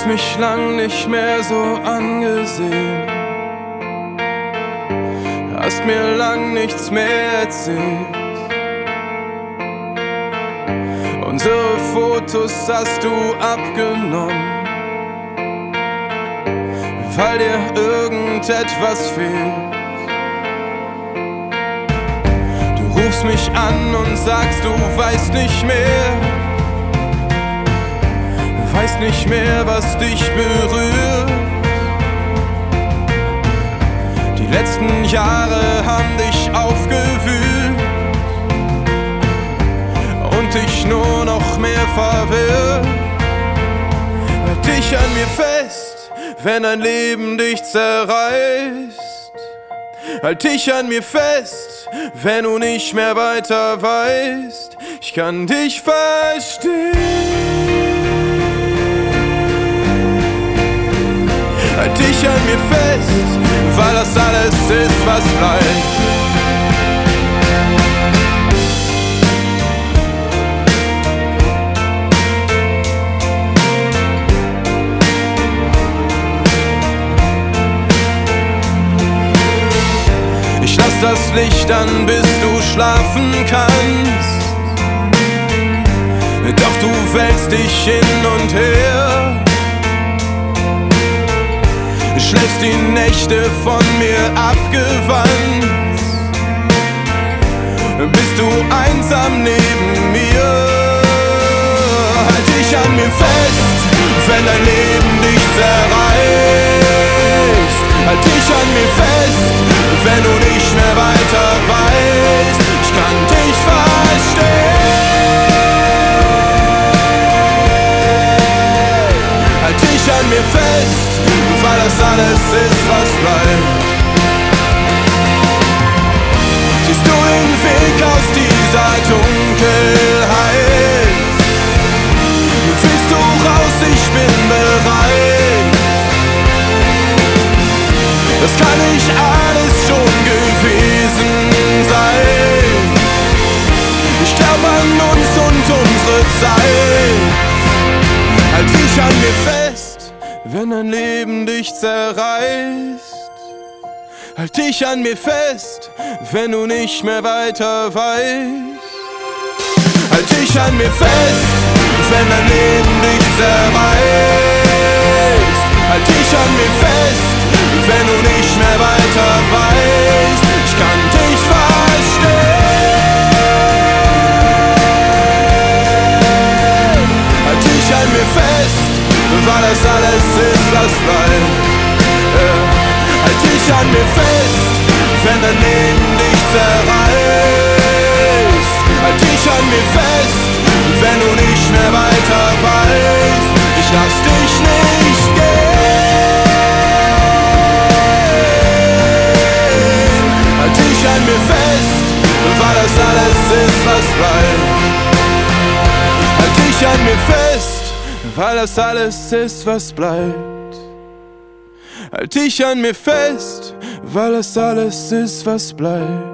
hast mich lang nicht mehr so angesehen, hast mir lang nichts mehr erzählt. Unsere Fotos hast du abgenommen, weil dir irgendetwas fehlt. Du rufst mich an und sagst, du weißt nicht mehr, was dich berührt. Die letzten Jahre haben dich aufgewühlt und dich nur noch mehr verwirrt. Halt dich an mir fest, wenn dein Leben dich zerreißt. Halt dich an mir fest, wenn du nicht mehr weiter weißt. Ich kann dich verstehen. Halt dich an mir fest, weil das alles ist, was bleibt. Ich lass das Licht an, bis du schlafen kannst. Doch du wälzt dich hin und her, schläfst die Nächte von mir abgewandt. Bist du einsam neben mir? Halt dich an mir fest, wenn dein Leben dich zerreißt. Halt dich an mir fest, wenn du nicht mehr weiter weißt. Ich kann dich verstehen. Halt dich an mir fest, weil das alles ist, was bleibt. Siehst du den Weg aus dieser Dunkelheit? Willst du raus? Ich bin bereit. Das kann nicht alles schon gewesen sein. Ich glaub an uns und unsere Zeit. Halt dich an mir fest, wenn dein Leben dich zerreißt. Halt dich an mir fest, wenn du nicht mehr weiter weißt. Halt dich an mir fest, wenn dein Leben dich zerreißt. Halt dich an mir fest, wenn du nicht mehr weiter weißt. Ich kann dich verstehen. Halt dich an mir fest, weil das alles ist, was bleibt. Halt dich an mir fest, wenn dein Leben dich zerreißt. Halt dich an mir fest, wenn du nicht mehr weiter weißt. Ich lass dich nicht gehen. Halt dich an mir fest, weil das alles ist, was bleibt. Halt dich an mir fest, weil das alles ist, was bleibt. Halt dich an mir fest, weil das alles ist, was bleibt.